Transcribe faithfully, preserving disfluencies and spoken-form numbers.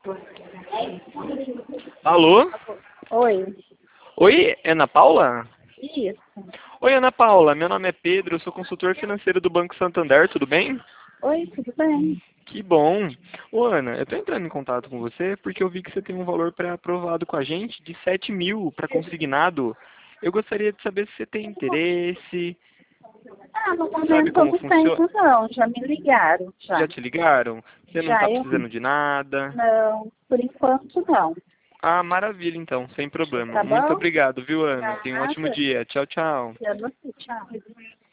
Alô? Oi. Oi, é Ana Paula? Isso. Oi, Ana Paula, meu nome é Pedro, eu sou consultor financeiro do Banco Santander, tudo bem? Oi, tudo bem? Que bom. Ô, Ana, eu tô entrando em contato com você porque eu vi que você tem um valor pré-aprovado com a gente de sete mil para consignado. Eu gostaria de saber se você tem interesse, Ah, no sabe momento eu como não funciona. tenho não, já me ligaram, já. Já te ligaram? Você não Já tá eu precisando de nada? não, por enquanto não. Ah, maravilha então, sem problema. Tá Muito bom? obrigado, viu, Ana? Tenha um ótimo Nada. dia. Tchau, tchau. Eu não sei, tchau.